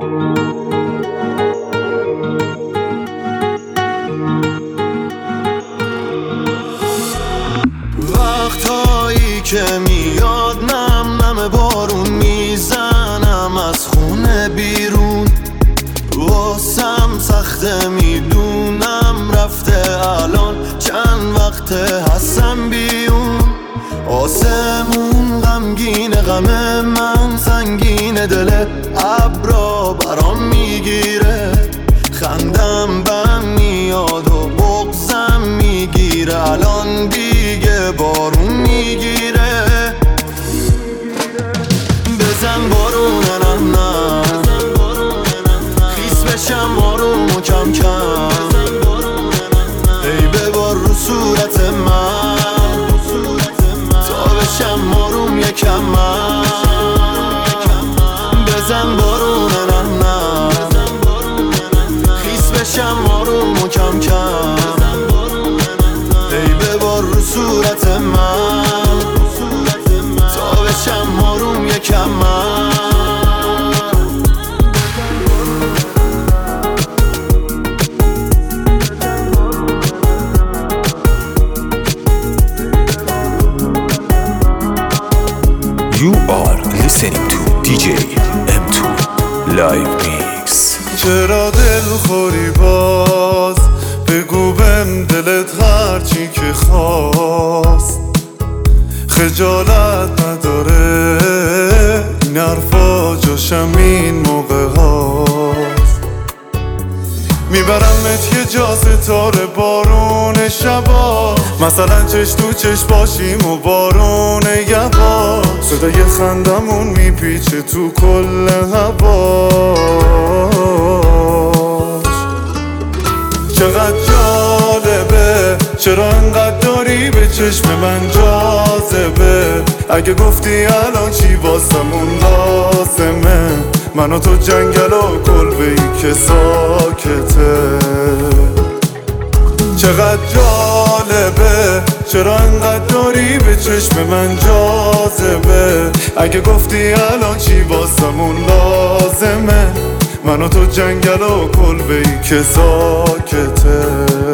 وقتایی که میاد نم نم بارون میزنم از خونه بیرون، واسم سخته میدونم رفته الان چند وقته هستم بیون. آسمون غمگینه، غم من سنگینه، دل ابرا برام میگیره، خندم بم میاد و بغضم میگیره، الان دیگه بارون میگیره. بزن بارون نه نه، خیس بشم آروم و کم کم، ای ببار رو صورت من تا بشم آروم یکم من. بزن بارون نه نه، خیس بشم آروم و کم کم، ای ببار رو صورت من تا بشم آروم یکم من. You are listening to DJ M2 Live Mix. چرا دل خوری باز؟ بگو بهم دلت هرچی که خواست، خجالت نداره این حرفا جاشم این موقع هاست. میبرمت یه جا ستاره بارون شبا، مثلا چش تو چش باشیم و بارون یبا، صدای خندمون میپیچه تو کل هواش. چقدر جالبه، چرا انقدر داری به چشم من جاذبه، اگه گفتی الان چی واسمون لازمه، من و تو جنگل و کلبه‌ای که ساکته. چقدر جالبه، چرا انقدر داری به چشم من جاذبه، اگه گفتی الان چی واسمون لازمه، من و تو جنگل و کلبه‌ای که ساکته.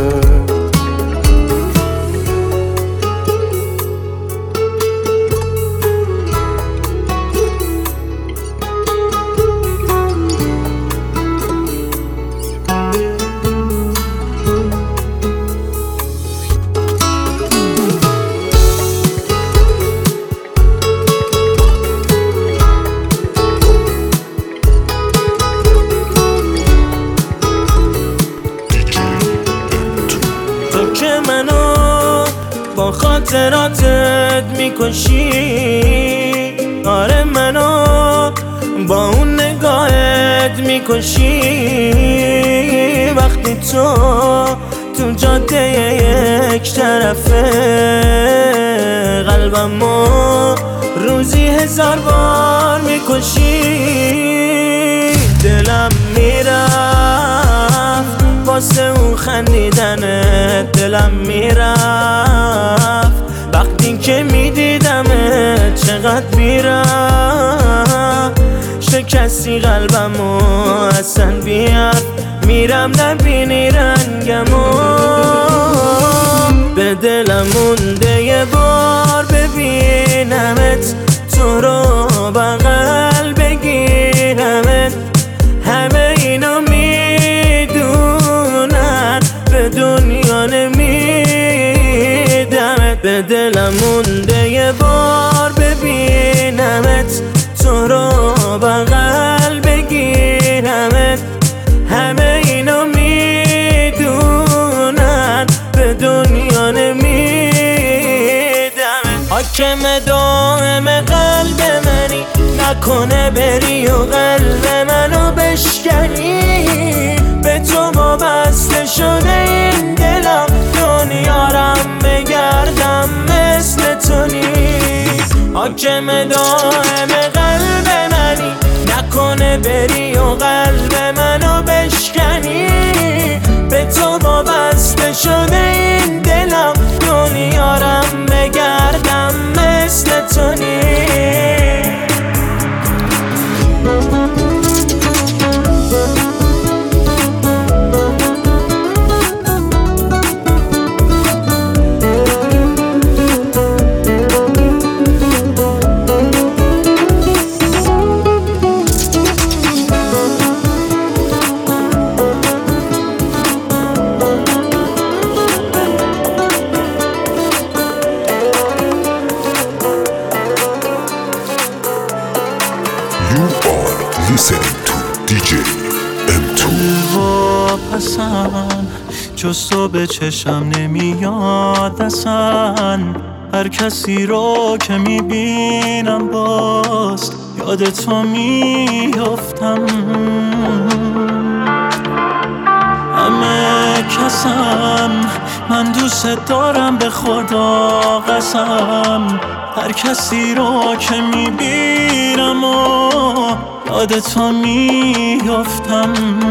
با خاطراتت میکشی، آره منو با اون نگاهت میکشی، وقتی تو جاده یک طرفه قلبمو روزی 1000 بار میکشی. دلم میرفت واسه اون خندیدنت، دلم میرفت وقتی که میدیدمت، چقدر میرفت شکستی قلبمو اصلا بیاد، میرم نبینی رنگمو. به دلم مونده یه بار ببینمت، تو رو بغل بگیرمت، همه اینو میدونن به دنیا نمیدمت. به دلم مونده یه بار ببینمت، تو رو بغل بگیرمت، همه اینو میدونن به دنیا نمیدمت. حاکم دائم قلب منی، نکنه بری و قلب منو بشکنی، به تو وابسته شده این دلم، دنیارم بگردم مثل تو نیست. حاکم دائم قلب منی، نکنه بری و قلب منو بشکنی، به تو وابسته شده این دلم، دنیارم بگردم مثل تو نیست. You are listening to DJ M2. واپسم جز تو به چشم نمیاد اصلا، هر کسی رو که میبینم باز یاد تو میافتم. همه کسم من دوست دارم به خدا قسم، هر کسی رو که میبینم و یاد تو میافتم.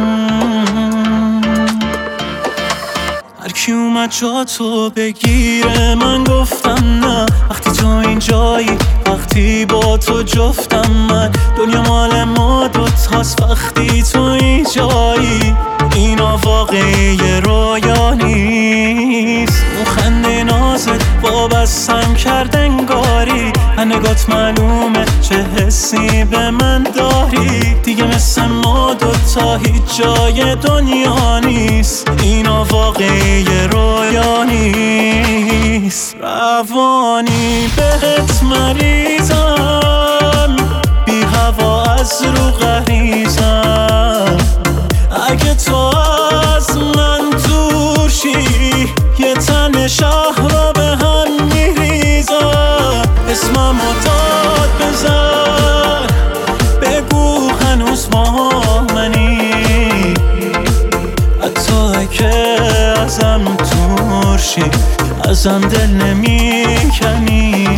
هر کی اومد جا تو بگیره من گفتم نه، وقتی تو اینجایی وقتی با تو جفتم من، دنیا مال ما دوتاست وقتی تو اینجایی، اینا واقعی رویا نیست. اون خنده نازت وابستم کرد انگاری، نگات معلومه چه حسی به من داری، دیگه مثل ما دوتا هیچ جای دنیا نیست، اینا واقعی رویا نیست. روانی بهت مریضم، بی هوا از رو غریزم، اگه تو از من دور شی یه تن شهر رو به هم میریزم. اسممو داد بزن بگو هنوز با منی، حتی اگه ازم دور شی ازم دل نمیکنی.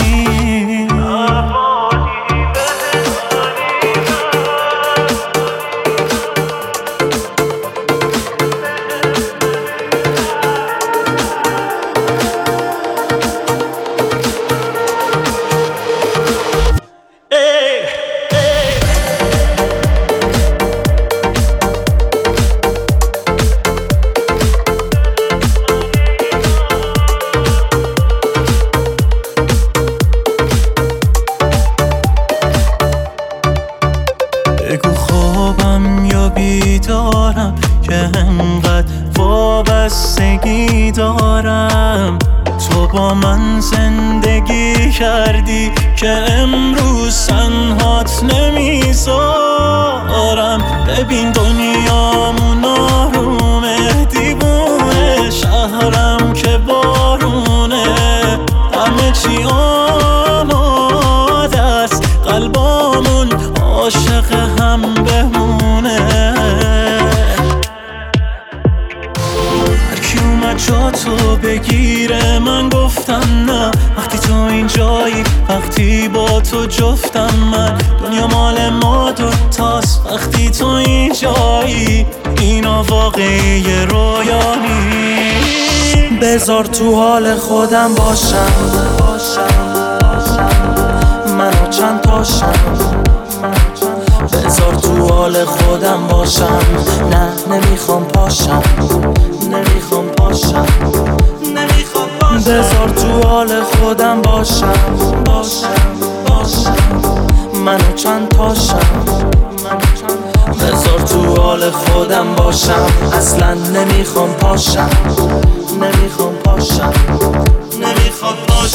بگو خوابم یا بیدارم که انقدر وابستگی دارم، تو با من زندگی کردی که امروز تنهات نمیذارم. ببین دنیامون آرومه، دیوونه شهرم که بارونه، همه چی آماده است قلبامون عاشق هم بمونه. هر کی اومد جا تو بگیره من گفتم نه، وقتی تو اینجایی وقتی با تو جفتم من، دنیا مال ما دوتاست وقتی تو اینجایی، اینا واقعی رویا نیست. بذار تو حال خودم باشم، منو چند تاشم، بذار تو حال خودم باشم، نه نمیخوام پاشم، نمیخوام پاشم، نمیخوام پاشم. بذار تو حال خودم باشم، منو چند تاشم، بذار تو حال خودم باشم، اصلا نمیخوام پاشم، نمیخوام پاشم، نمیخوام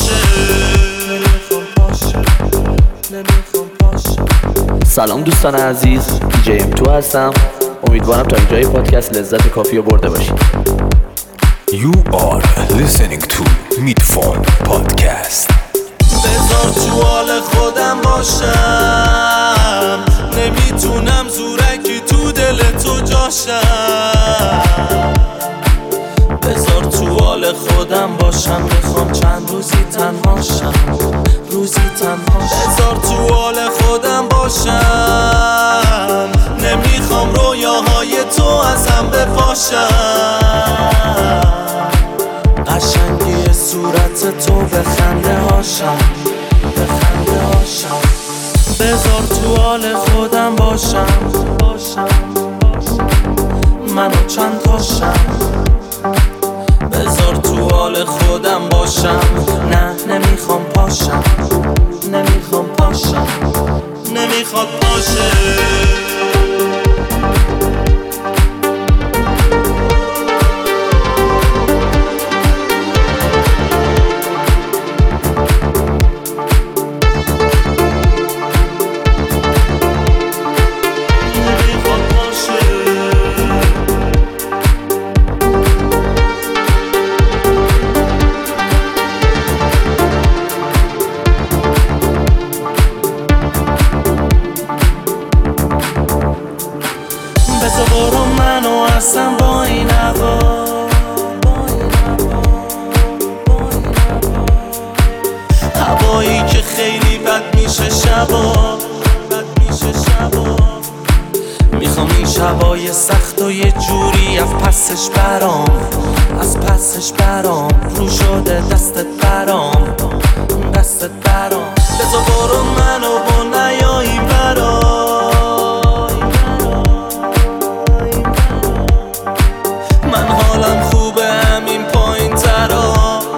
پاشم. سلام دوستان عزیز، دیجی M2 هستم. امیدوارم تا اینجای پادکست لذت کافی رو برده باشید. You are listening to Midphone Podcast. بذار تو حال خودم باشم، نمیتونم زورکی تو دل تو جاشم. بذار تو حال خودم باشم، میخوام چند روزی تنهاشم، روزی تنهاشم. بذار تو حال خودم باشم، نمیخوام رویاهای تو ازم بپاشم. قشنگی صورت تو به خنده هاشم، به خنده هاشم. بذار تو حال خودم باشم، منو چند تاشم. بذار تو حال خودم باشم، نه نمیخوام پاشم، نمیخوام پاشم، نمیخواد باشه. هستم با این هوا. هوایی که خیلی بد میشه شبا، میخوام این شبای سخت و یه جوری از پسش برام رو شده دستت برام بذار برو منو با نیایی من حالم خوبه همین پایین ترا.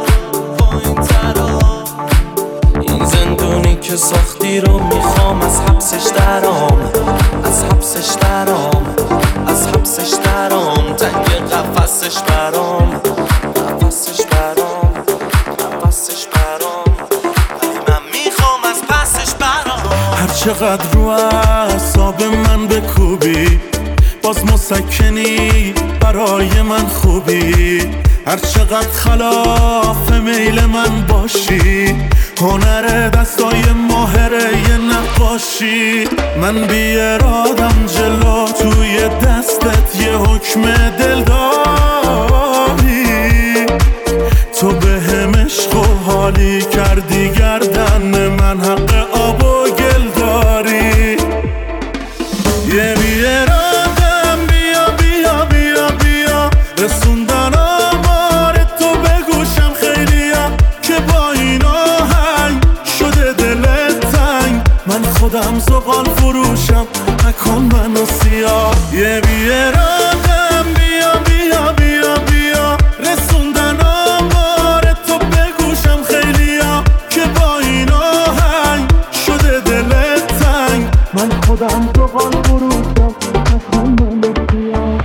این زندونی که ساختی رو میخوام از حبسش درام تنگ قفسش برام ولی من میخوام از پسش برام. هر چقدر رو اعصاب من بکوبی باز مسکنی برای من خوبی. هر چقدر خلاف میل من باشی هنر دستای ماهره یه نقاشی. من بی ارادم جلو توی دستت یه حکم دل داری. تو به هم عشق و حالی کردی گردن من حق آب و گل داری. یه بی ارادم بیا بیا بیا بیا رسوندن آمار تو به گوشم خیلیا که با این آهنگ شده دلت تنگ. من خودم زغال فروشم نکن منو سیاه. یه بی ارادم بیا بیا بیا بیا رسوندن آمار تو به گوشم خیلیا که با این آهنگ شده دلت تنگ. من خودم زغال فروشم نکن منو سیاه.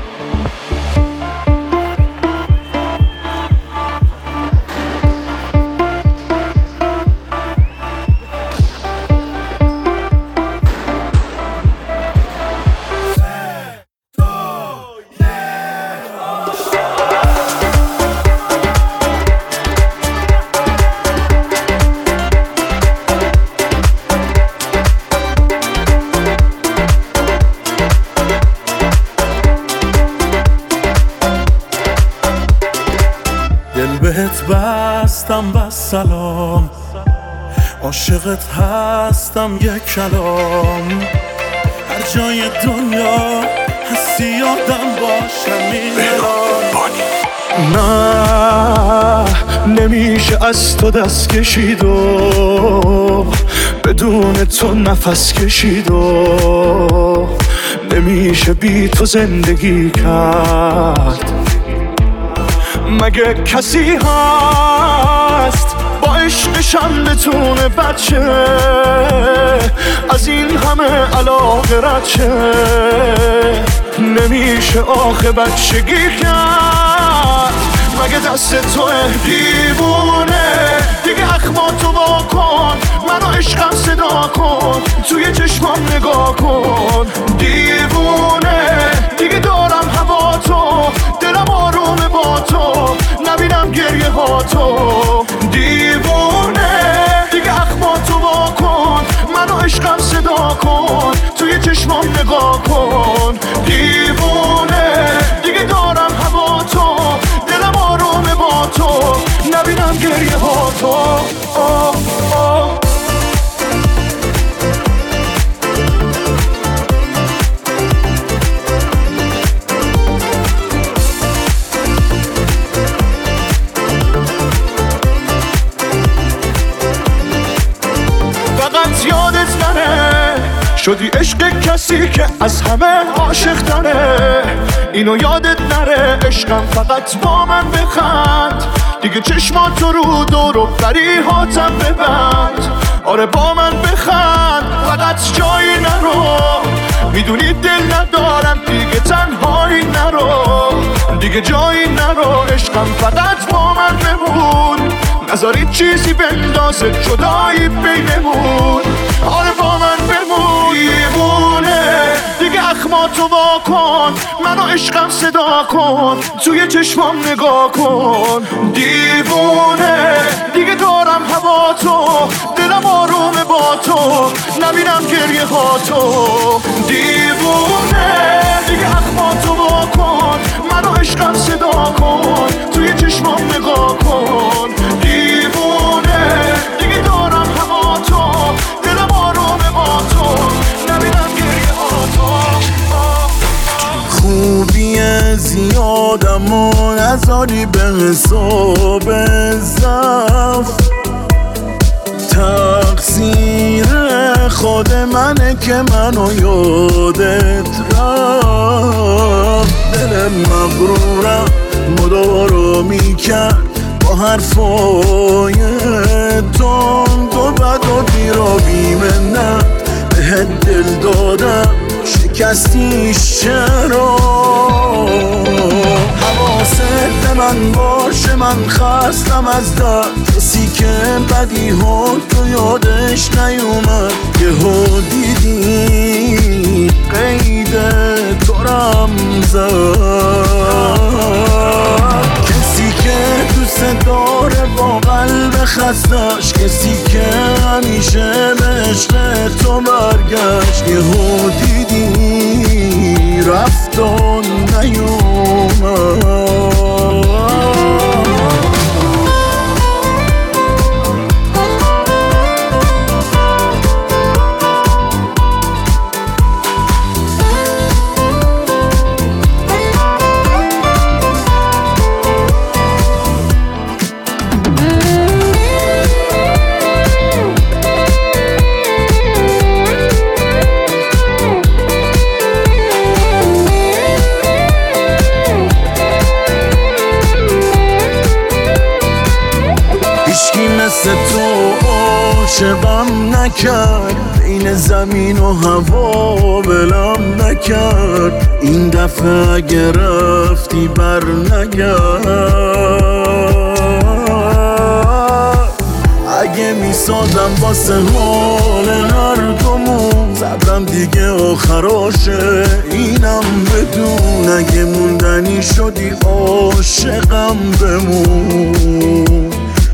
دل بهت بستم بس سلام عاشقت هستم یک کلام. هر جای دنیا هستی یادم باشم این نه نمیشه از تو دست کشید و بدون تو نفس کشید و نمیشه بی تو زندگی کرد. مگه کسی هست با عشقشم بتونه بچه از این همه علاقه رد شه؟ نمیشه آخه بچگی کرد. مگه دست توه دیوونه دیگه اخماتو وا کن منو عشقم صدا کن توی چشمام نگاه کن. دیوونه دیگه دارم هوا تو دلم آرومه با تو نبینم گریه ها تو. دیوونه دیگه اخماتو وا کن منو عشقم صدا کن توی چشمام نگاه کن. دیوونه دیگه دارم هوا تو دلم آرومه با تو نبینم گریه ها تو. فقط یادت نره شدی عشق کسی که از همه عاشق تره. اینو یادت نره عشقم فقط با من بخند دیگه چشماتو رو دور و بریهاتم ببند. آره با من بخند فقط جایی نرو میدونی دل ندارم دیگه تنهایی نرو دیگه جایی نرو عشقم فقط با من بمون نذاری چیزی بندازه جدایی بینمون. آره با من بمون. دیوونه دیگه اخماتو وا کن منو عشقم صدا کن توی چشمام نگاه کن. دیوونه دیگه دارم هوا تو دلم آرومه با تو نبینم گریه ها تو. دیوونه دیگه اخماتو وا کن زیادم و نذاری به حساب ضعف. تقصیر خود منه که منو یادت رفت. دل مغرورم مدارا میکرد با حرفای تند و بد و بیر و بیمنت بهت دل دادم شکستیش چرا؟ حواست به من باشه من خستم از درد. کسی که بدی ها تو یادش نیومد یهو دیدی قید تو رم زد. کسی که دوست داره با قلب خستش، کسی که همیشه به عشق تو برگشت یهو دیدی رفت و نیومد. مثل تو عاشقم نکرد، بین زمین و هوا ولم نکرد. این دفعه اگه رفتی بر نگرد. اگه میسازم واسه حال هر دومون، صبرم دیگه آخراشه اینم بدون. اگه موندنی شدی عاشقم بمون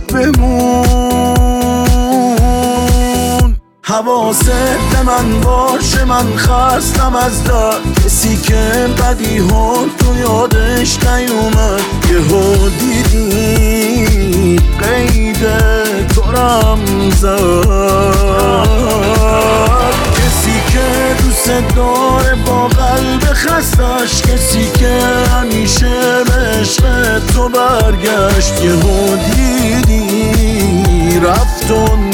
بمون. حواست به من باشه من خستم از درد. کسی که بدی ها تو یادش نیومد یهو دیدی قید تو رم زد. کسی که دوست داره با قلب خستش، کسی که همیشه به عشق تو برگشت یهو دیدی رفت و